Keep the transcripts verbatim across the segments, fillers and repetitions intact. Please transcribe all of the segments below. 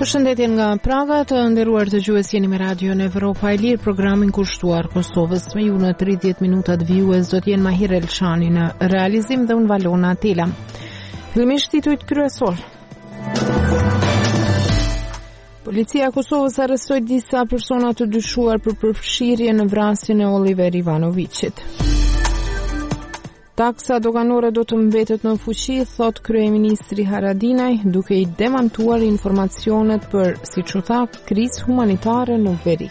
Përshëndetje nga Praga, të nderuar dëgjues, jeni me radion Evropa e Lirë, programin kushtuar Kosovës. Me ju në tridhjetë minutat vijues do të jenë Mahir Elçani në realizim dhe unë Valona Atela. Fillimisht titujt kryesor. Policia e Kosovës arrestoi disa persona të dyshuar për përfshirje në vrasjen e Oliver Ivanovićit. Taksa doganore do të mbetet në fuqi, thot kryeministri Haradinaj, duke i demantuar informacionet për, siç u tha, krizë humanitare në veri.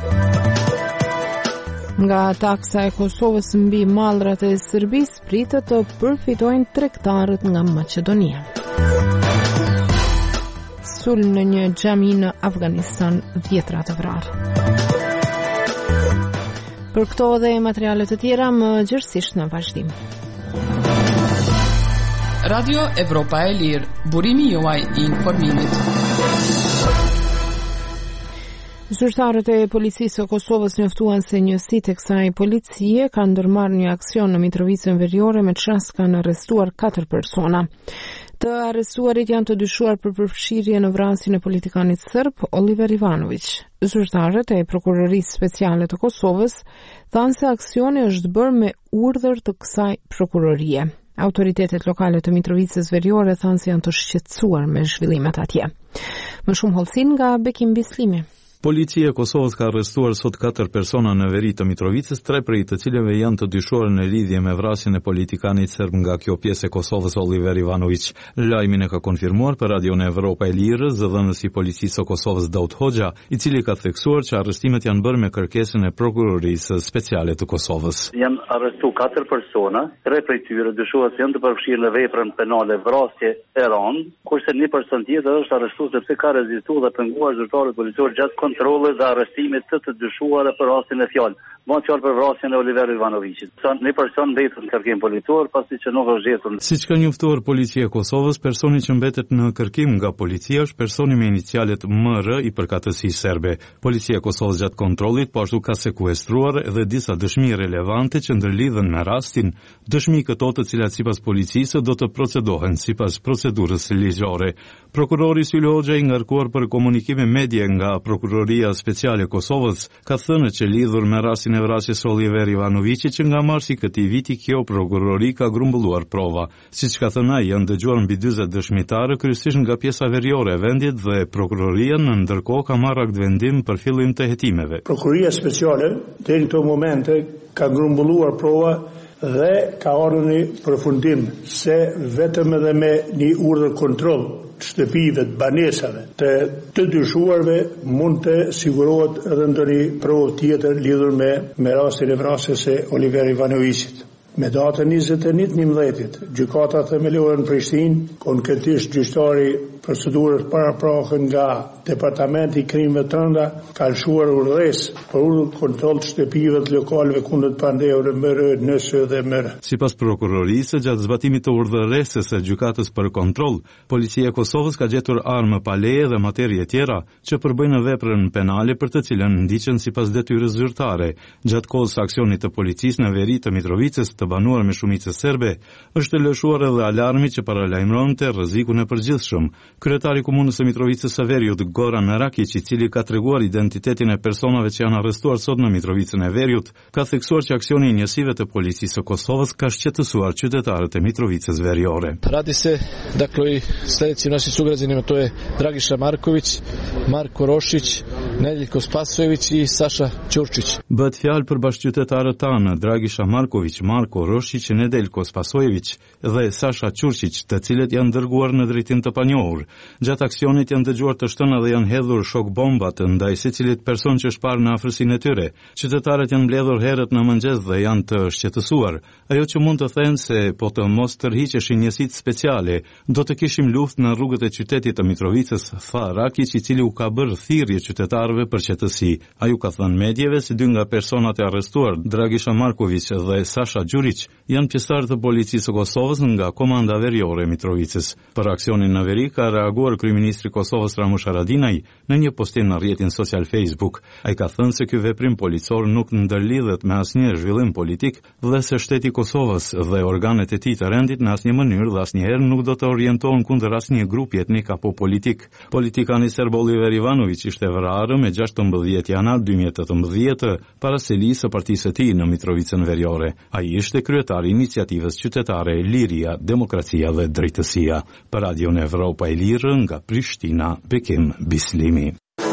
Nga taksa e Kosovës mbi mallrat e Serbisë pritet të përfitojnë tregtarët nga Maqedonia. Sulm në një xhami në Afganistan, dhjetra të vrarë. Për këto dhe materiale të tjera më gjërësisht në vazhdim. Radio Evropa e Lirë, burimi juaj i informimit. Zyrtarët e policisë së Kosovës njoftuan se njësitë e kësaj policie kanë ndërmarrë një aksion në Mitrovicën Veriore me çast kanë arrestuar katër persona. Të arrestuarit janë të dyshuar për përfshirje në vrasjen e politikanit serb Oliver Ivanović. Zyrtarët e Prokurorisë Speciale të Kosovës thanë se aksioni është bërë me urdhër të kësaj prokurorie. Autoritetet lokale të Mitrovicës Veriore thanë se janë të shqetësuar me zhvillimet atje. Më shumë hollësin nga Bekim Bislimi. Policia e Kosovës ka arrestuar sot katër persona në veri të Mitrovicës, tre prej të cilëve janë të dyshuar në lidhje me vrasjen e politikanit serb nga kjo pjesë e Kosovës Oliver Ivanović. Lajmin e ka konfirmuar për radion Evropa e Lirë zëdhënësi i policisë së Kosovës Daud Hoxha, i cili ka theksuar që arrestimet janë bërë me kërkesën e prokurorisë speciale të Kosovës. Janë arrestu katër persona, tre prej tyre dyshuar se janë të përfshirë në veprën penale vrasje e rënd, kurse një person tjetër është arrestuar sepse ka rezistuar dhe penguar zyrtarët policorë gjatë kontrole dhe arrestimit të të dyshuara për rastin e fjalë. Më fjalë për vrasjen e Oliver Ivanovićit. Një person mbetet në kërkim policor pasi që nuk është gjetur. Siç ka njoftuar Policia e Kosovës, personi që mbetet në kërkim nga policia është personi me inicialet M R i përkatësisë serbe. Policia e Kosovës gjatë kontrollit po ashtu ka sekuestruar edhe disa dëshmi relevante që ndërlidhen me rastin, dëshmi këto të cilat sipas policisë do të procedohen sipas procedurës ligjore. Prokurori Sylo Hoxha, i ngarkuar për komunikime medie nga Prokuroria Speciale e Kosovës, ka thënë që lidhur me rastin e vrasjes Oliver Ivanovićit që nga marsi këtij viti kjo prokurori ka grumbulluar prova. Siç ka thënë ai, janë dëgjuar mbi dyzet dëshmitarë kryesisht nga pjesa veriore e vendit dhe prokuroria në ndërkohë ka marrë akt vendim për fillim të hetimeve. Prokuroria Speciale deri në këto momente ka grumbulluar prova dhe ka ardhur në përfundim se vetëm edhe me një urdhër kontroll shtëpive të banesave të të dyshuarve mund të sigurohet edhe ndonjë provë tjetër lidhur me me rastin e vrasjes së Oliver Ivanovićit. Me datën njëzet e një të njëmbëdhjetit, gjykata themelore në Prishtinë, konkretisht gjyqtari procedurës paraprahën nga Departamenti i Krimeve të Rënda, ka lëshuar urdhëresë për urdhër kontroll të shtëpive të lokaleve kundër të pandehur M R, N S dhe M R. Sipas prokurorisë, gjatë zbatimit të urdhëresës së gjykatës për kontroll, Policia e Kosovës ka gjetur armë paleje dhe materie tjera që përbëjnë veprën penale për të cilën ndiqen sipas detyrës zyrtare. Gjatë kohës së aksionit të policisë në veri të Mitrovicës të banuar me shumicë serbe, është lëshuar edhe alarmi që paralajmëronte rrezikun e përgjithshëm. Kryetari i komunës së Mitrovicës së Veriut, Goran Rakić, i cili ka treguar identitetin e personave që janë arrestuar sot në Mitrovicën e Veriut, ka theksuar që aksioni i njësive të policisë së Kosovës ka shqetësuar qytetarët e Mitrovicës Veriore. Radi se, dakle, i sljedećim našim sugrađanima, to je Dragiša Marković, Marko Rošić, Nedeljko Spasojević i Saša Ćurčić. Bëhet fjalë për bashkëqytetarët tanë, Dragiša Marković, Marko Rošić, Nedeljko Spasojević dhe Sasha Ćurčić, të cilët janë dërguar në drejtim të panjohur. Gjatë aksionit janë dëgjuar të shtëna dhe janë hedhur shok bombat ndaj secilit person që është parë në afërsinë e tyre. Qytetarët janë mbledhur herët në mëngjes dhe janë të shqetësuar. Ajo që mund të thënë se po të mos tërhiqeshin njësitë speciale, do të kishim luftë në rrugët e qytetit të Mitrovicës, tha Rakić, i cili u ka bërë thirrje qytetarëve gazetarëve për qetësi. Ai u ka thënë medjeve se dy nga personat e arrestuar, Dragisha Marković dhe Sasha Gjurić, janë pjesëtarë të policisë së Kosovës nga komanda veriore e Mitrovicës. Për aksionin në veri ka reaguar kryeministri i Kosovës Ramush Haradinaj në një postim në rrjetin social Facebook. Ai ka thënë se ky veprim policor nuk ndërlidhet me asnjë zhvillim politik dhe se shteti i Kosovës dhe organet e tij të rendit në asnjë mënyrë dhe asnjëherë nuk do të orientohen kundër asnjë grupi etnik apo politik. Politikani serb Oliver Ivanović ishte vrarë me gjashtëmbëdhjetë janar dy mijë e tetëmbëdhjetë para selisë së partisë së tij në Mitrovicën Veriore. Ai ishte kryetari i iniciativës qytetare Liria, Demokracia dhe Drejtësia. Për Radion Evropa e Lirë nga Prishtina, Bekim Bislimi.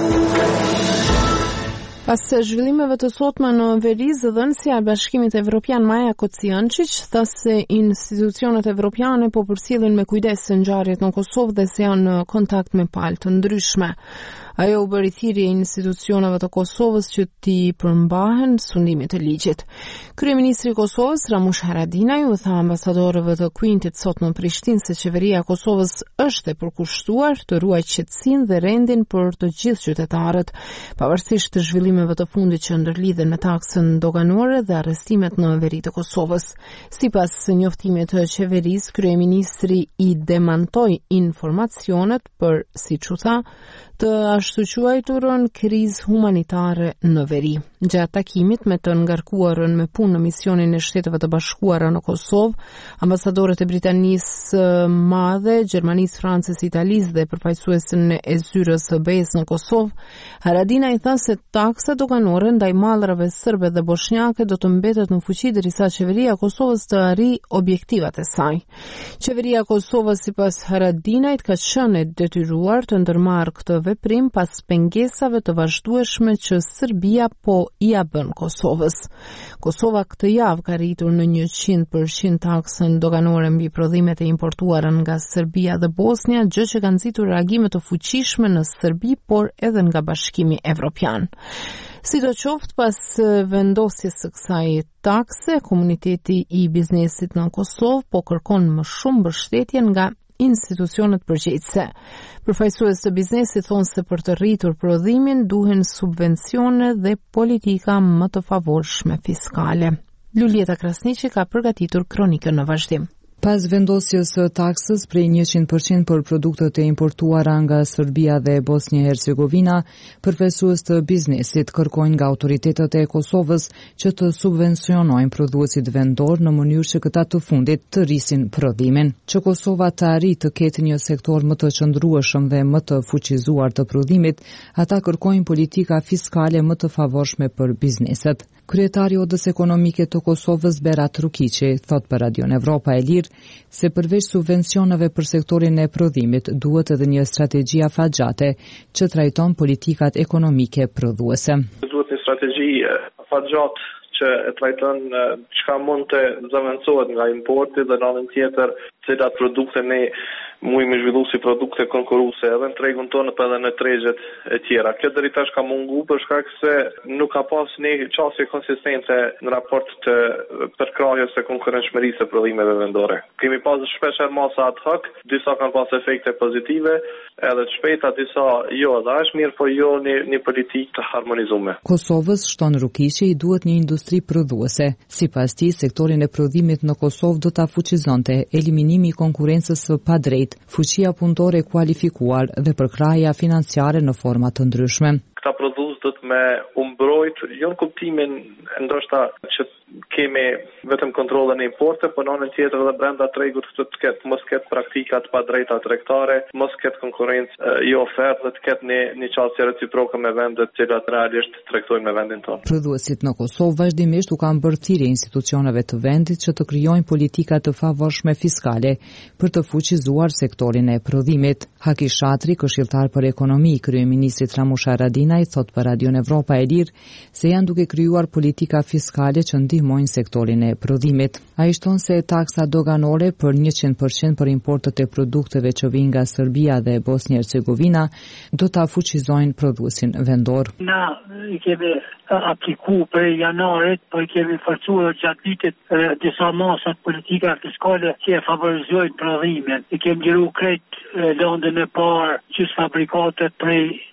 Pas zhvillimeve të sotme në veri, zëdhënësia e Bashkimit Evropian Maja Kocijančić tha se institucionet evropiane po përcjellin me kujdes ngjarjet në Kosovë dhe se janë në kontakt me palë të ndryshme. Ajo u bëri thirrje institucioneve të Kosovës që t'i përmbahen sundimit të ligjit. Kryeministri i Kosovës Ramush Haradinaj u tha ambasadorëve të Kuintit sot në Prishtinë se qeveria e Kosovës është e përkushtuar të ruajë qetësinë dhe rendin për të gjithë qytetarët, pavarësisht të zhvillimeve të fundit që ndërlidhen me taksën doganore dhe arrestimet në veri të Kosovës. Sipas njoftimit të qeverisë, kryeministri i demantoi informacionet për, siç u tha, të ashtu quajturën krizë humanitare në veri. Gjatë takimit me të ngarkuarën me punë në misionin e Shteteve të Bashkuara në Kosovë, ambasadorët e Britanisë Madhe, Gjermanisë, Francës, Italisë dhe përfaqësuesin e zyrës së be e-s në Kosovë, Haradinaj tha se taksa doganore ndaj mallrave serbe dhe bosnjake do të mbetet në fuqi derisa qeveria e Kosovës të arrijë objektivat e saj. Qeveria e Kosovës sipas Haradinajt ka qenë e detyruar të ndërmarrë këtë veprim pas pengesave të vazhdueshme që Serbia po i a bën Kosovës. Kosova këtë javë ka rritur në njëqind përqind taksën doganore mbi prodhimet e importuara nga Serbia dhe Bosnia, gjë që ka nxitur reagime të fuqishme në Serbi, por edhe nga Bashkimi Evropian. Sidoqoftë, pas vendosjes së kësaj takse, komuniteti i biznesit në Kosovë po kërkon më shumë mbështetje nga institucionet përgjegjëse. Përfaqësues të biznesit thonë se për të rritur prodhimin duhen subvencione dhe politika më të favorshme fiskale. Lulieta Krasniqi ka përgatitur kronikën në vazhdim. Pas vendosjes së taksës prej njëqind përqind për produktet e importuara nga Serbia dhe Bosnia-Hercegovina, përfaqësues të biznesit kërkojnë nga autoritetet e Kosovës që të subvencionojnë prodhuesit vendor në mënyrë që këta të fundit të rrisin prodhimin. Që Kosova të arrijë të ketë një sektor më të qëndrueshëm dhe më të fuqizuar të prodhimit, ata kërkojnë politika fiskale më të favorshme për bizneset. Kryetari i Odës Ekonomike të Kosovës Berat Rukiqi thot për Radion Evropa e Lirë se përveç subvencioneve për sektorin e prodhimit duhet edhe një strategji afatgjate që trajton politikat ekonomike prodhuese. Duhet një strategji afatgjate që e trajton çka mund të zëvendësohet nga importi dhe në anën tjetër cilat produkte ne mujmë zhvillu si produkte konkurruese edhe në tregun tonë për edhe në tregjet e tjera. Kjo deri tash ka mungu për shkak se nuk ka pas një çështje konsistence në raport të përkrahjes së konkurrenshmërisë së prodhimeve vendore. Kemi pasur shpesh masa ad hoc, disa kanë pas efekte pozitive, edhe të shpejta disa jo, dhe është mirë, po jo një, një politikë të harmonizuar. Kosovës, shton Rukiqi, i duhet një industri prodhuese. Sipas tij, sektorin e prodhimit në Kosovë do ta fuqizonte eliminimi i konkurrencës së padrejtë, fuqia punëtore kualifikuar dhe përkrahja financiare në forma të ndryshme. Këta prodhues do të me umbrojt, jo në kuptimin ndoshta që kemi vetëm kontrollën e importe, por në anën tjetër edhe brenda tregut të të ketë mos ketë praktika të padrejta tregtare, mos ketë konkurrencë jo ofertë dhe të ketë një një çështje reciproke me vendet të cilat realisht tregtojnë me vendin tonë. Prodhuesit në Kosovë vazhdimisht u kanë bërë thirrje institucioneve të vendit që të krijojnë politika të favorshme fiskale për të fuqizuar sektorin e prodhimit. Haki Shatri, këshilltar për ekonomi i kryeministrit Ramush Haradinaj, thot për Radion Evropa e Lirë se janë duke krijuar politika fiskale që ndihmojnë sektorin e prodhimit. Ai shton se taksa doganore për njëqind përqind për importet e produkteve që vijnë nga Serbia dhe Bosnia-Hercegovina do ta fuqizojnë prodhuesin vendor. Na i kemi apliku për janarit, po i kemi forcuar gjatë vitit disa masat politika fiskale që e favorizojnë prodhimin. I kemi gjeru krejt lëndën e parë që fabrikatet prej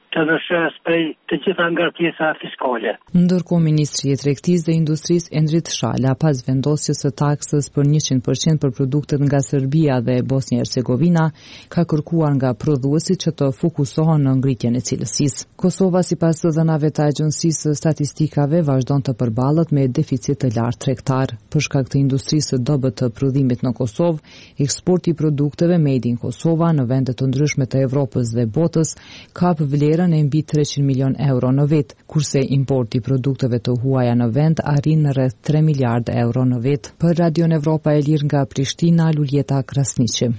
të lëshës prej të gjitha ngarkesa fiskale. Ndërkohë Ministri i Tregtisë dhe Industrisë Endrit Shala, pas vendosjes së taksës për njëqind përqind për produktet nga Serbia dhe Bosnia Hercegovina, ka kërkuar nga prodhuesit që të fokusohen në ngritjen e cilësisë. Kosova, sipas dhënave të Agjencisë së Statistikave, vazhdon të përballet me deficit të lartë tregtar. Për shkak të industrisë së dobët të prodhimit në Kosovë, eksporti i produkteve made in Kosova në vende të ndryshme të Evropës dhe botës kap vlerën e mbi treqind milion euro në vit, kurse importi i produkteve të huaja në vend arrin në rreth tre miliardë euro në vit. Për Radion Evropa e Lirë nga Prishtina, Luljeta Krasniqi.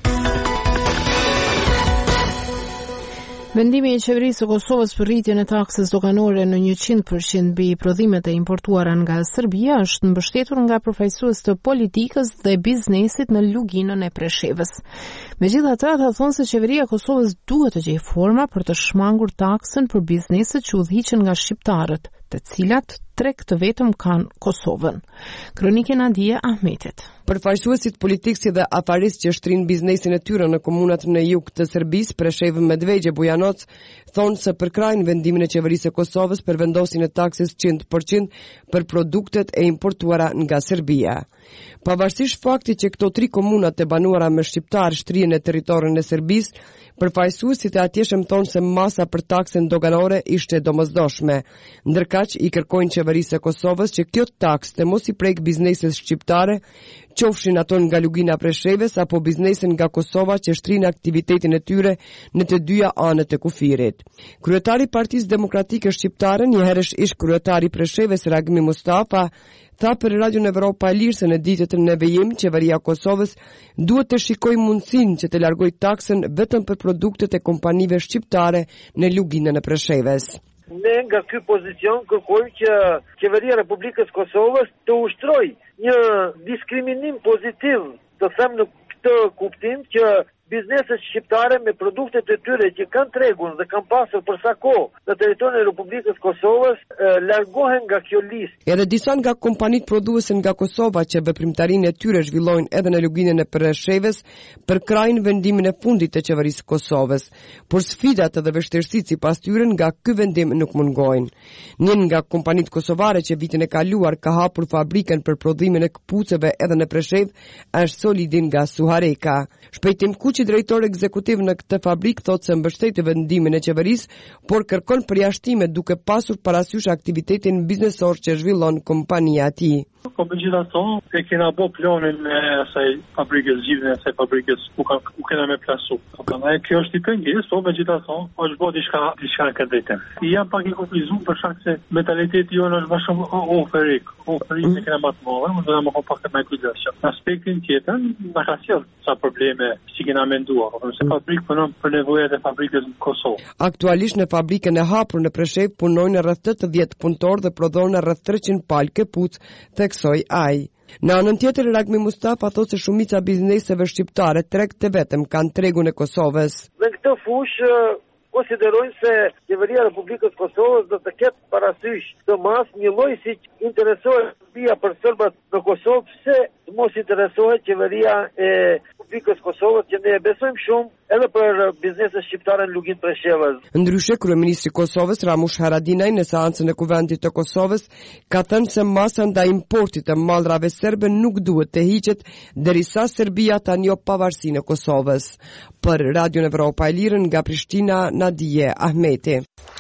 Vendimi i qeverisë së Kosovës për rritjen e taksës doganore në njëqind përqind mbi prodhimet e importuara nga Serbia është mbështetur nga përfaqësues të politikës dhe biznesit në luginën e Preshevës. Megjithatë, ata thonë se qeveria e Kosovës duhet të gjejë forma për të shmangur taksën për bizneset që udhëhiqen nga shqiptarët, të cilat treg të vetëm kanë Kosovën. Kronikë Nadia Ahmetit. Përfaqësuesit politikë si dhe afaristë që shtrin biznesin e tyre në komunat në jug të Serbisë, Preshevë, Medvegje, Bujanoc, thonë se përkrajnë vendimin e qeverisë së Kosovës për vendosjen e taksës njëqind përqind për produktet e importuara nga Serbia. Pavarësisht faktit që këto tri komunat e banuara me shqiptar shtrihen në territorin e Serbisë, përfaqësuesit e atjeshëm thonë se masa për taksën doganore ishte domosdoshme, ndërkaq i kërkojnë qeverisë së Kosovës që kjo taksë të mos i prek bizneset shqiptare, qofshin ato nga lugina Preshevës apo biznesen nga Kosova që shtrin aktivitetin e tyre në të dyja anët e kufirit. Kryetari i Partisë Demokratike Shqiptare, njëherësh ish kryetari i Preshevës Ragmi Mustafa, tha për Radion Evropa e Lirë se në ditët e nevojim qeveria e Kosovës duhet të shikojë mundësinë që të largojë taksën vetëm për produktet e kompanive shqiptare në luginën e Preshevës. Ne nga ky pozicion kërkojmë që qeveria e Republikës Kosovës të ushtrojë një diskriminim pozitiv, të them në këtë kuptim që bizneset shqiptare me produktet e tyre që kanë tregun dhe kanë pasur për sa kohë në territorin e Republikës Kosovës e, largohen nga kjo listë. Edhe disa nga kompanitë prodhuese nga Kosova që veprimtarinë e tyre zhvillojnë edhe në luginën e Preshevës përkrajnë vendimin e fundit të qeverisë Kosovës, por sfidat dhe vështirësitë sipas tyre nga ky vendim nuk mungojnë. Një nga kompanitë kosovare që vitin e kaluar ka hapur fabrikën për prodhimin e këpuceve edhe në Preshevë është Solidin nga Suhareka. Shpejtim Kuqi, drejtori ekzekutiv në këtë fabrikë, thotë se mbështet vendimin e qeverisë, por kërkon përjashtime duke pasur parasysh aktivitetin biznesor që zhvillon kompania e tij. Po megjithatë, e kena bë planin e asaj fabrikës, zgjidhjen e asaj fabrikës ku ka ku kena me plasu. Po prandaj kjo është i pengesë, po megjithatë, është bërë diçka diçka në këtë drejtim. Jam pak i konfuzuar për shkak se mentaliteti jonë është më shumë oferik. Oferik që kena më të mëdha, më do të më pak më kujdes. Në aspektin tjetër, na ka sjell sa probleme që kena menduar, por se fabrikë punon për nevojat e fabrikës në Kosovë. Aktualisht në fabrikën e hapur në Preshevë punojnë rreth tetëdhjetë punëtorë dhe prodhojnë rreth treqind palë këpucë, theksoi ai. Në anën tjetër, Ragmi Mustafa thotë se shumica bizneseve shqiptare treg të vetëm kanë tregun e Kosovës. Në këtë fushë konsiderojnë se qeveria e Republikës Kosovës do të ketë parasysh të mas një lloj si interesohet Serbia për serbat në Kosovë, pse të mos interesohet qeveria e Republikës Kosovës, që ne e besojmë shumë edhe për bizneset shqiptare në luginë Preshevës. Ndryshe, kryeministri i Kosovës Ramush Haradinaj në seancën e Kuvendit të Kosovës ka thënë se masa ndaj importit të mallrave serbe nuk duhet të hiqet derisa Serbia ta njohë pavarësinë e Kosovës. Për Radion Evropa e Lirë nga Prishtina, Nadia Ahmeti.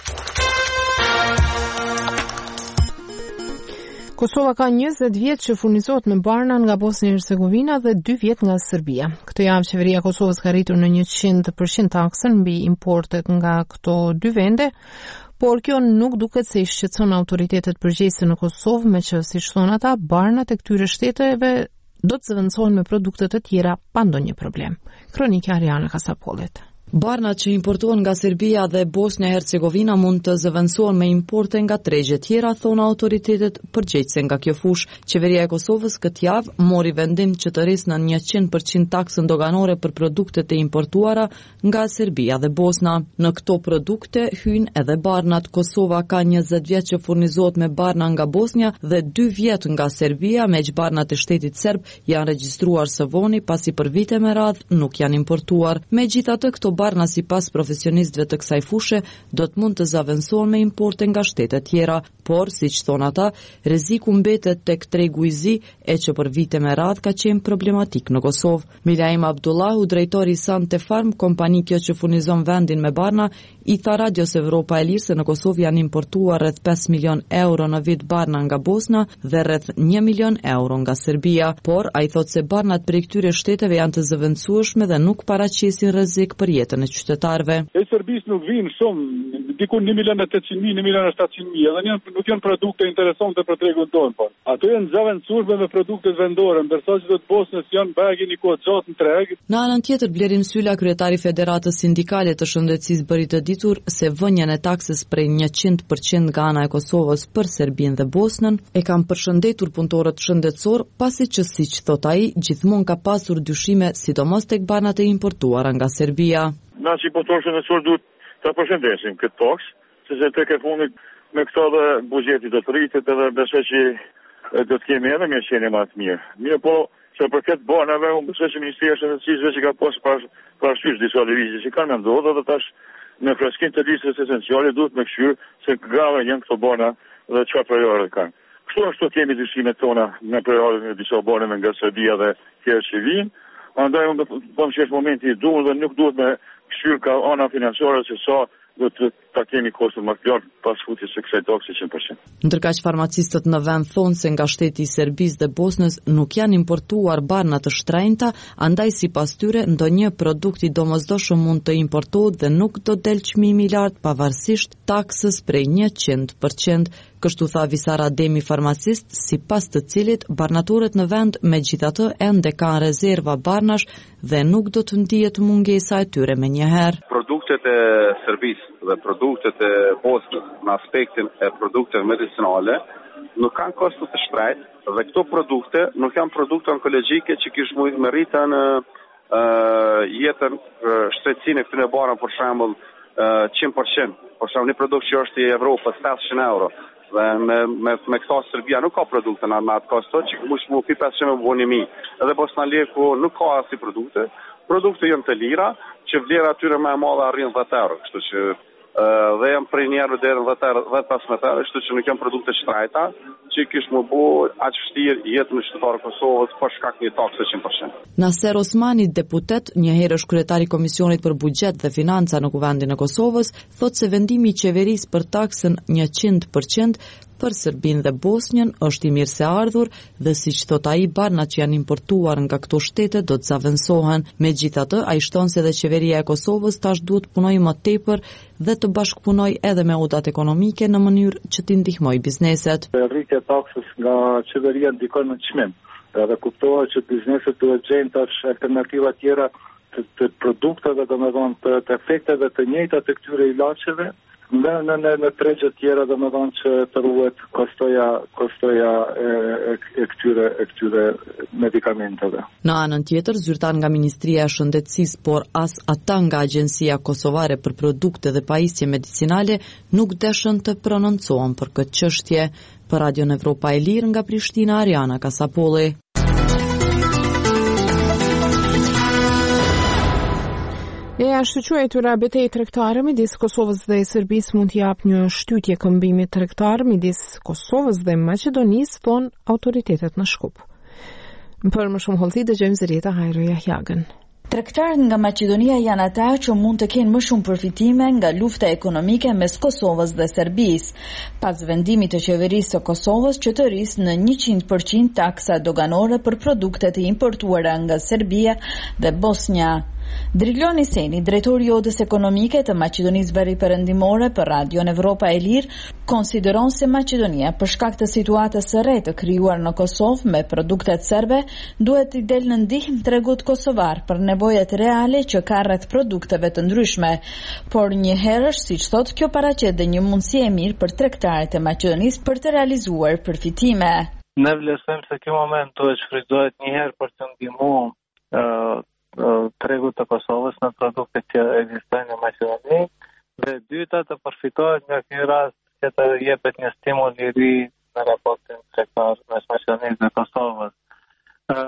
Kosova ka njëzet vjet që furnizohet me barna nga Bosnia e Hercegovina dhe dy vjet nga Serbia. Këtë javë qeveria e Kosovës ka rritur në njëqind përqind taksën mbi importet nga këto dy vende, por kjo nuk duket se i shqetëson autoritetet përgjegjëse në Kosovë, me që siç thonë ata, barnat e këtyre shteteve do të zëvendësohen me produkte të tjera pa ndonjë problem. Kronika Ariana Kasapollit. Barnat që importohen nga Serbia dhe Bosnia e Hercegovina mund të zëvendësohen me importe nga tregje tjera, thonë autoritetet përgjegjëse nga kjo fushë. Qeveria e Kosovës këtë javë mori vendim që të rrisë në njëqind përqind taksën doganore për produktet e importuara nga Serbia dhe Bosna. Në këto produkte hyjnë edhe barnat. Kosova ka njëzet vjet që furnizohet me barna nga Bosnia dhe dy vjet nga Serbia, meq barnat e shtetit serb janë regjistruar së voni pasi për vite me radhë nuk janë importuar. Megjithatë, këto barna sipas profesionistëve të kësaj fushe do të mund të zaventësohen me importe nga shtete tjera, por siç thon ata, rreziku mbetet tek tregu i zi, e që për vite me radhë ka qenë problematik në Kosovë. Milaim Abdullahu, drejtori i Sante Farm, kompani kjo që furnizon vendin me barna, i tha Radios Evropa e Lirë se në Kosovë janë importuar rreth pesë milion euro në vit barna nga Bosna dhe rreth një milion euro nga Serbia, por ai thot se barnat prej këtyre shteteve janë të zëvendësueshme dhe nuk paraqesin rrezik për jetën e qytetarëve. E Serbisë nuk vinë shumë, diku një milion e tetëqind mijë, një milion e shtatëqind mijë, edhe një, nuk janë produkte interesante për tregun tonë, por. Ato janë zëvendësueshme me produkte vendore, ndërsa që të Bosnës janë bagi një kohë gjatë në treg. Në anën tjetër, Blerim Sylla, kryetari i Federatës Sindikale të Shëndetësisë, bëri të ditur se vënien e taksës prej njëqind përqind nga ana e Kosovës për Serbinë dhe Bosnën e kanë përshëndetur punëtorët shëndetësor, pasi që siç thot ai, gjithmonë ka pasur dyshime, sidomos tek banat e importuara nga Serbia. Na si punëtorë shëndetësor duhet ta përshëndesim këtë taks, sepse tek e fundit me këto dhe buxheti do të rritet edhe besoj që do të kemi edhe mirëqenie më të mirë. Mirë po, se për këtë banave, unë besoj që Ministria e Shëndetësisë që ka pas parasysh disa lëvizje që kanë ndodhur dhe tash në freskim të listës esenciale duhet me këshyr se grave janë këto bana dhe çfarë prejore kanë. Kështu ashtu kemi dyshimet tona në prejore në disa banave nga Serbia dhe tjerë që vinë. Andaj unë po më qesh momenti i duhur dhe nuk duhet me këshyr ka ana financiare se sa do të ta kemi kostur më të lartë pas futjes së kësaj takse njëqind përqind. Ndërkaq farmacistët në vend thonë se nga shteti i Serbisë dhe Bosnës nuk janë importuar barna të shtrenjta, andaj sipas tyre ndonjë produkt i domosdoshëm mund të importohet dhe nuk do del çmimi i lartë pavarësisht taksës prej njëqind përqind. Kështu tha Visar Ademi, farmacist, sipas të cilit barnatorët në vend megjithatë ende kanë rezerva barnash dhe nuk do të ndihet mungesa e tyre menjëherë. Produktet e Serbisë dhe produktet e Bosnës në aspektin e produkteve medicinale nuk kanë kosto të shtrejtë dhe këto produkte nuk janë produkte onkologjike që kish mund me rritë në uh, jetën uh, shtrejtësinë e këtyre barna, për shembull uh, njëqind përqind. Për shembull një produkt që është i Evropës pesëqind euro. Dhe me, me, me këta Serbia nuk ka produkte në atë kosto, që mush mu pi pesëqind me boni mi. Edhe Bosna Leku nuk ka asi produkte. Produkte janë të lira, që vlera atyre më e madhe arrin dhjetë euro. Kështu që uh, dhe janë prej njerëve deri në dhjetë pesëmbëdhjetë euro, kështu që nuk janë produkte shtrejta, që kish më bu aq vështirë jetën e qytetarëve të Kosovës për shkak një takse njëqind përqind. Naser Osmani, deputet, një herë është kryetari i Komisionit për Buxhet dhe Financa në Kuvendin e Kosovës, thotë se vendimi i qeverisë për taksën njëqind përqind për Serbinë dhe Bosnjën është i mirë se ardhur dhe siç thot ai, barnat që janë importuar nga këto shtete do të zaventësohen. Megjithatë, ai shton se dhe qeveria e Kosovës tash duhet të punojë më tepër dhe të bashkëpunojë edhe me odat ekonomike në mënyrë që t'i ndihmojë bizneset. Rritja e taksës nga qeveria ndikon në çmim. Edhe kuptohet që bizneset duhet gjejnë tash alternativa tjera të, të produkteve, domethënë të, të efekteve të njëjta të këtyre ilaçeve. Në në në, në tregje tjera domethënë që të ruhet kostoja kostoja e, e, e këtyre e këtyre medikamenteve. Në anën tjetër, zyrtar nga Ministria e Shëndetësisë, por as ata nga Agjencia Kosovare për Produkte dhe Pajisje Medicinale nuk dëshën të prononcohen për këtë çështje. Për Radion Evropa e Lirë nga Prishtina, Ariana Kasapolli. E ashtu quajtura betejë tregtare midis Kosovës dhe Serbisë mund të japë një shtytje këmbimi tregtar midis Kosovës dhe Maqedonisë, thon autoritetet në Shkup. Për më shumë hollësi dëgjojmë Zërieta Hajro Jahjagën. Tregtarët nga Maqedonia janë ata që mund të kenë më shumë përfitime nga lufta ekonomike mes Kosovës dhe Serbisë, pas vendimit të qeverisë së Kosovës që të rrisë në njëqind përqind taksa doganore për produktet e importuara nga Serbia dhe Bosnja. Driglon Iseni, drejtori i odës ekonomike të Maqedonisë Veriperëndimore për Radion Evropa e Lirë, konsideron se Maqedonia, për shkak të situatës së re të krijuar në Kosovë me produktet serbe, duhet të delë në ndihmë tregut kosovar për nevojat reale që ka rreth produkteve të ndryshme. Por një herësh, siç thotë, kjo paraqet dhe një mundësi e mirë për tregtarët e Maqedonisë për të realizuar përfitime. Ne vlerësojmë se ky moment duhet shfrytëzohet një herë për të ndihmuar uh, tregut të Kosovës në produktet që ekzistojnë në Maqedoni dhe dyta të përfitohet nga ky rast që të jepet një stimul i ri në raportin tregtar mes Maqedonisë dhe Kosovës.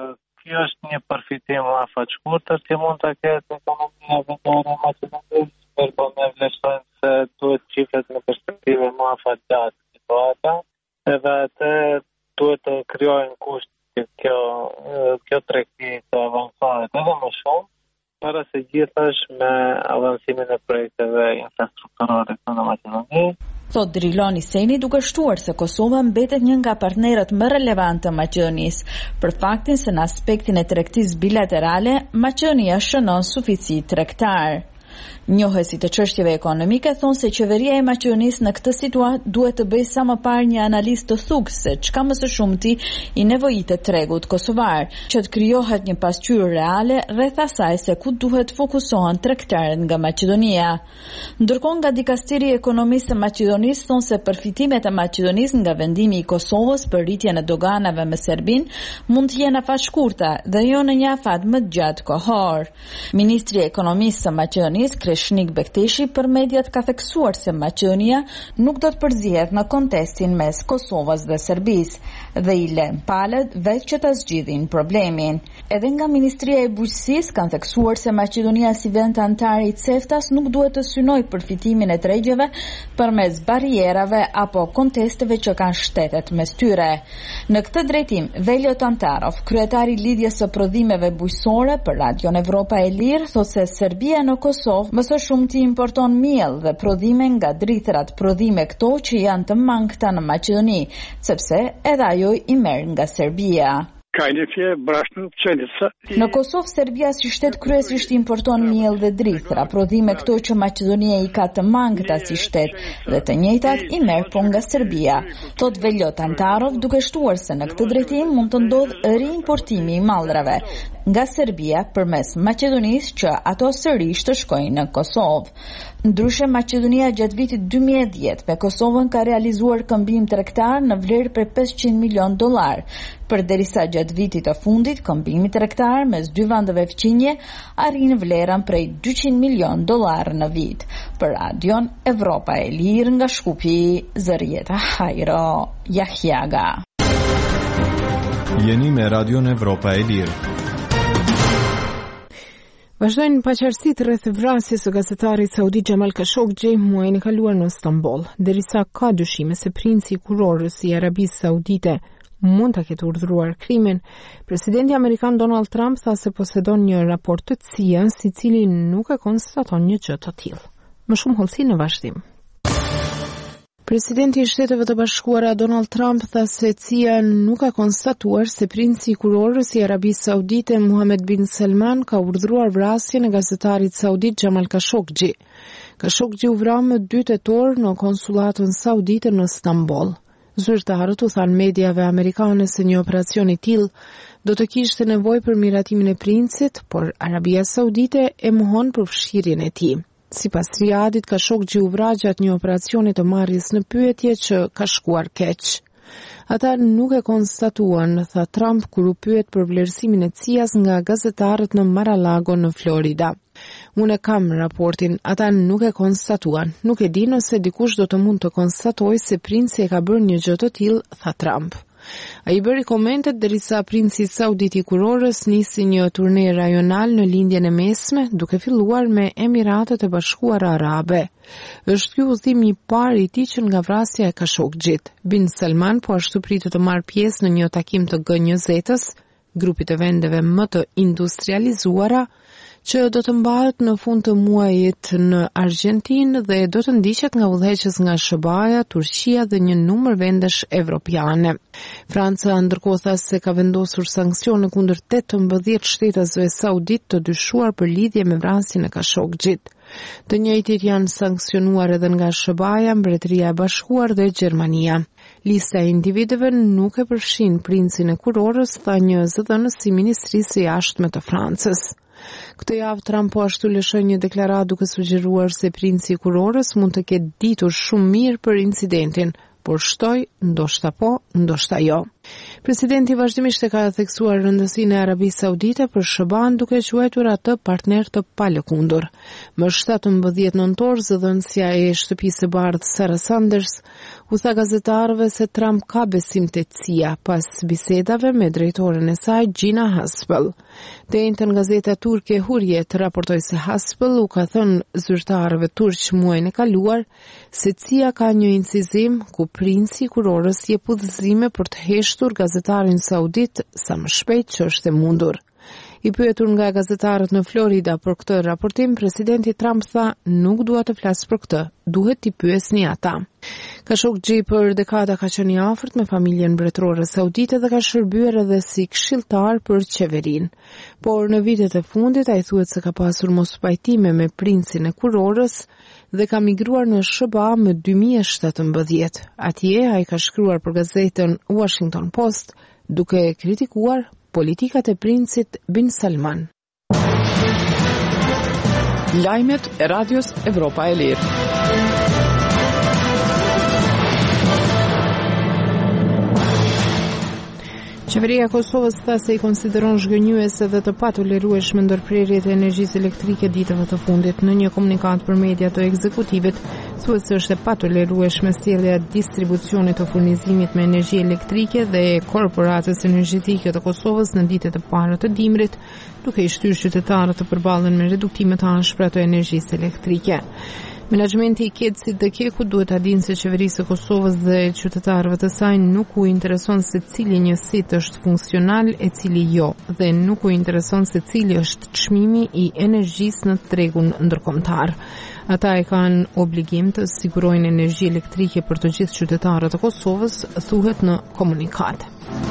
kjo është një përfitim afat shkurtër që mund të ketë ekonomia vendore Maqedonisë, për po me vlerësojmë se duhet qifet në perspektive më afat gjatë situata, edhe atë duhet të krijojnë kusht që kjo, kjo tregti të avansohet edhe më shumë, para se gjithash me avansimin e projekteve infrastrukturore në Maqedoni. Thot Drilon Iseni, duke shtuar se Kosova mbetet një nga partnerët më relevant të Maqedonisë, për faktin se në aspektin e tregtisë bilaterale, Maqedonia shënon sufici tregtar. Njohësit të çështjeve ekonomike thonë se qeveria e Maqedonisë në këtë situatë duhet të bëjë sa më parë një analizë të thukë se çka më së shumti i nevojitet tregut kosovar, që të krijohet një pasqyrë reale rreth asaj se ku duhet fokusohen tregtarët nga Maqedonia. Ndërkohë nga dikasteri i ekonomisë së Maqedonisë thonë se përfitimet e Maqedonisë nga vendimi i Kosovës për rritjen e doganave me Serbinë mund të jenë afat shkurta dhe jo në një afat më gjatë kohor. Ministri i ekonomisë së Maqedonisë Kreshnik Bekteshi për mediat ka theksuar se Maqedonia nuk do të përzihet në kontestin mes Kosovës dhe Serbisë dhe i lën palët vetë që ta zgjidhin problemin. Edhe nga Ministria e Bujqësisë kanë theksuar se Maqedonia si vend antar i CEFTA-s nuk duhet të synojë përfitimin e tregjeve përmes barrierave apo kontesteve që kanë shtetet mes tyre. Në këtë drejtim, Veljo Tantarov, kryetari i lidhjes së prodhimeve bujqësore për Radion Evropa e Lirë, thotë se Serbia në Kosovë më së shumti importon miell dhe prodhime nga drithërat prodhime këto që janë të mangëta në Maqedoni, sepse edhe ajo i merr nga Serbia. Në Kosovë, Serbia si shtet kryesisht importon miell dhe drithëra, prodhime këto që Maqedonia i ka të mangëta si shtet dhe të njëjtat i merr po nga Serbia. Thot Veljo Tantarov, duke shtuar se në këtë drejtim mund të ndodhë riimportimi i mallrave nga Serbia përmes Maqedonisë që ato sërish të shkojnë në Kosovë. Ndryshe, Maqedonia gjatë vitit dy mijë e dhjetë me Kosovën ka realizuar këmbim tregtar në vlerë për pesëqind milion dollar, përderisa gjatë vitit të fundit këmbimi tregtar mes dy vendeve fqinje arrin vlerën prej dyqind milion dollar në vit. Për Radion Evropa e Lirë nga Shkupi, Zërieta Hajro Jahjaga. Jeni me Radion Evropa e Lirë. Vazhdojnë paqartësitë rreth vrasjes së gazetarit saudit Jamal Khashoggi muajin e kaluar në Istanbul, derisa ka dyshime se princi i kurorës i Arabisë Saudite mund ta ketë urdhëruar krimin. Presidenti amerikan Donald Trump tha se posedon një raport të C I A-s i cili nuk e konstaton një gjë të tillë. Më shumë hollësi në vazhdim. Presidenti i Shteteve të Bashkuara Donald Trump tha se C I A nuk ka konstatuar se princi i kurorës i Arabisë Saudite Mohammed bin Salman ka urdhëruar vrasjen e gazetarit saudit Jamal Khashoggi. Khashoggi u vra më dy tetor në konsulatën saudite në Istanbul. Zyrtarët u thanë mediave amerikane se një operacion i tillë do të kishte nevojë për miratimin e princit, por Arabia Saudite e mohon përfshirjen e tij. Sipas Riadit, Khashoggi u vra gjatë një operacioni të marrjes në pyetje që ka shkuar keq. Ata nuk e konstatuan, tha Trump kur u pyet për vlerësimin e C I A-s nga gazetarët në Mar-a-Lago në Florida. Unë kam raportin, ata nuk e konstatuan. Nuk e di nëse dikush do të mund të konstatojë se princi e ka bërë një gjë të tillë, tha Trump. Ai bëri komentet derisa princi saudit i kurorës nisi një turne rajonal në lindjen e mesme, duke filluar me Emiratet e Bashkuara Arabe. Është ky udhëtim i parë i tij që nga vrasja e Khashoggit. Bin Salman po ashtu pritet të marrë pjesë në një takim të G njëzet-s, grupit të vendeve më të industrializuara, që do të mbahet në fund të muajit në Argjentinë dhe do të ndiqet nga udhëheqës nga S B A-ja, Turqia dhe një numër vendesh evropiane. Franca ndërkohë tha se ka vendosur sanksione kundër tetëmbëdhjetë shtetësve saudit të dyshuar për lidhje me vrasjen e Khashoggit. Të njëjtit janë sanksionuar edhe nga S B A-ja, Mbretëria e Bashkuar dhe Gjermania. Lista e individëve nuk e përfshin princin e kurorës, tha një zëdhënës i Ministrisë së Jashtme të Francës. Këtë javë Trump po ashtu lëshoi një deklaratë duke sugjeruar se princi i kurorës mund të ketë ditur shumë mirë për incidentin, por shtoi ndoshta po, ndoshta jo. Presidenti vazhdimisht e ka theksuar rëndësinë e Arabisë Saudite për S B A-n duke quajtur atë partner të palëkundur. Më shtatëmbëdhjetë nëntor, zëdhënësja e shtëpisë së bardhë Sarah Sanders u tha gazetarëve se Trump ka besim te C I A pas bisedave me drejtoren e saj Gina Haspel. Te njëjtën gazeta turke Hurriyet raportoi se Haspel u ka thënë zyrtarëve turq muajin e kaluar se C I A ka një incizim ku princi i kurorës jep udhëzime për të heshtur gazetarin saudit sa më shpejt që është e mundur. I pyetur nga gazetarët në Florida për këtë raportim, presidenti Trump tha nuk dua të flas për këtë, duhet t'i pyesni ata. Khashoggi për dekada ka qenë i afërt me familjen mbretërore saudite dhe ka shërbyer edhe si këshilltar për qeverinë. Por në vitet e fundit ai thuhet se ka pasur mospajtime me princin e kurorës dhe ka migruar në S B A më dy mijë e shtatëmbëdhjetë. Atje ai ka shkruar për gazetën Washington Post duke kritikuar politikat e princit Bin Salman. Lajmet e Radios Evropa e Lirë. Qeveria e Kosovës tha se i konsideron zhgënjyese dhe të patolerueshme ndërprerjet e energjisë elektrike ditëve të fundit. Në një komunikat për media të ekzekutivit, thuhet se është e patolerueshme sjellja e distribucionit të furnizimit me energji elektrike dhe e korporatës energjetike të Kosovës në ditët e para të dimrit, duke i shtyrë qytetarët të përballen me reduktime të ashpra të energjisë elektrike. Menaxhmenti i Kecit dhe Keku duhet ta dinë se qeverisë së Kosovës dhe qytetarëve të saj nuk u intereson se cili njësit është funksional e cili jo, dhe nuk u intereson se cili është çmimi i energjisë në tregun ndërkombëtar. Ata e kanë obligim të sigurojnë energji elektrike për të gjithë qytetarët e Kosovës, thuhet në komunikat.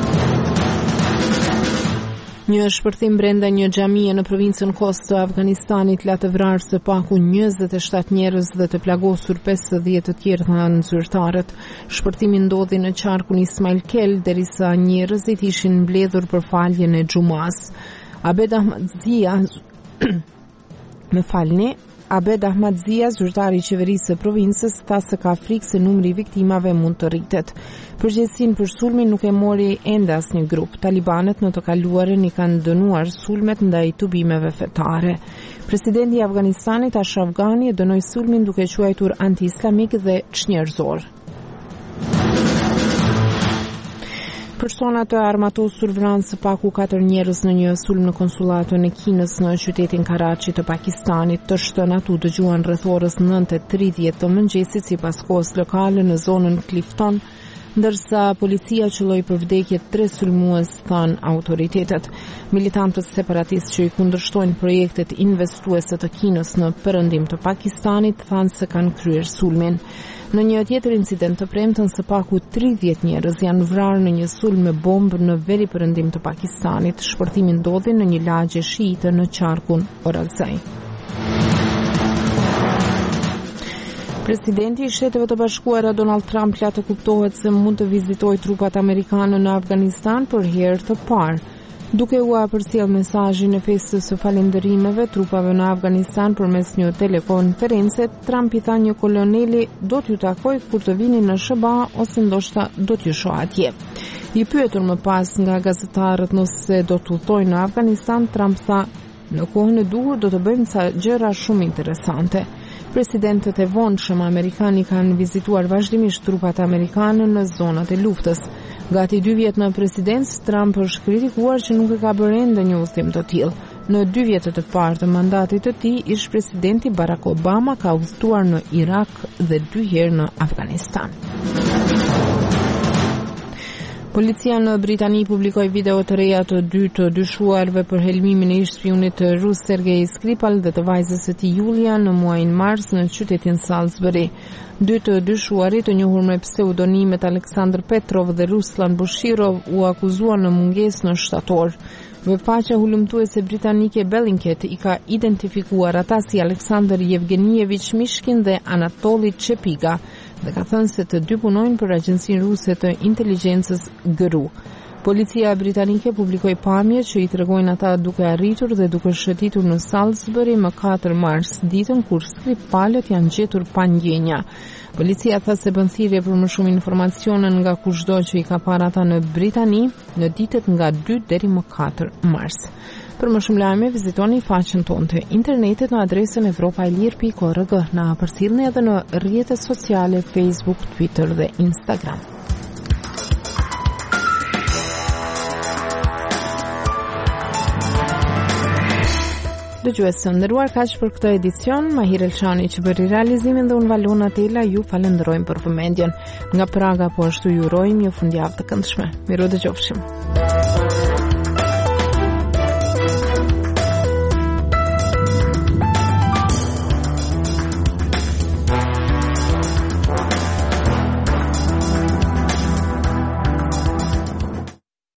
Një shpërthim brenda një xhamie në provincën Kos të Afganistanit la të vrarë së paku njëzet e shtatë njerëz dhe të plagosur pesëdhjetë të tjerë, thanë zyrtarët. Shpërthimi ndodhi në qarkun Ismail Kel, derisa njerëzit ishin mbledhur për faljen e xhumas. Abed Ahmadzia me falni Abed Ahmadzia, zyrtari i qeverisë së provincës, tha se ka frikë se numri i viktimave mund të rritet. Përgjegjësinë për sulmin nuk e mori ende asnjë grup. Talibanët në të kaluarën i kanë dënuar sulmet ndaj tubimeve fetare. Presidenti i Afganistanit Ashraf Ghani e dënoi sulmin duke quajtur anti-islamik dhe çnjerëzor. Persona të armatosur vranë së paku katër njerëz në një sulm në konsulatën e Kinës në qytetin Karachi të Pakistanit. Të shtënatu dëgjuan rreth orës nëntë e tridhjetë të mëngjesit sipas kohës lokale në zonën Clifton, ndërsa policia qelloi për vdekjet tre sulmues, than autoritetet. Militantët separatistë që i kundërshtojnë projektet investuese të Kinës në perëndim të Pakistanit thanë se kanë kryer sulmin. Në një tjetër incident të premtën së paku tridhjetë njerëz janë vrarë në një sulm me bombë në veri perëndim të Pakistanit. Shpërthimi ndodhi në një lagje shiite në qarkun Orazai. Presidenti i Shteteve të Bashkuara Donald Trump la të kuptohet se mund të vizitojë trupat amerikane në Afganistan për herë të parë. Duke u përcjell mesazhin e festës së falënderimeve trupave në Afganistan përmes një telekonference, Trump i tha një koloneli do t'ju takoj kur të vini në S B A ose ndoshta do t'ju shoh atje. I pyetur më pas nga gazetarët nëse do të udhtojë në Afganistan, Trump tha, në kohën e duhur do të bëjmë ca gjëra shumë interesante. Presidentët e vonshëm amerikanë kanë vizituar vazhdimisht trupat amerikane në zonat e luftës. Gati dy vjet në presidencë, Trump është kritikuar që nuk e ka bërë ende një udhtim të tillë. Në dy vjetët e parë të mandatit të tij, ish presidenti Barack Obama ka udhëtuar në Irak dhe dy herë në Afganistan. Policia në Britani publikoi video të reja të dy të dyshuarve për helmimin e ish spionit rus Sergei Skripal dhe të vajzës së tij Julia në muajin mars në qytetin Salisbury. Dy të dyshuarit, të njohur me pseudonimet Aleksandr Petrov dhe Ruslan Bushirov, u akuzuan në mungesë në shtator. Vepaqja hulumtuese britanike Bellingcat i ka identifikuar ata si Aleksandr Yevgenijevich Mishkin dhe Anatoli Chepiga, dhe ka thënë se të dy punojnë për agjencinë ruse të inteligjencës G R U. Policia britanike publikoi pamje që i tregojnë ata duke arritur dhe duke shëtitur në Salisbury më katër mars, ditën kur Skripalët janë gjetur pa ndjenja. Policia tha se bën thirrje për më shumë informacione nga kushdo që i ka parë ata në Britani në ditët nga dy deri më katër mars. Për më shumë lajme, vizitoni faqen tonë të internetit në adresën evropaelir pikë org. Na përcjellni edhe në rrjetet sociale Facebook, Twitter dhe Instagram. Dëgjues të nderuar, kaq për këtë edicion. Mahir Elçani që bëri realizimin dhe unë Valona Tela ju falenderojmë për vëmendjen. Nga Praga po ashtu ju urojmë një fundjavë të këndshme. Miru dëgjofshim.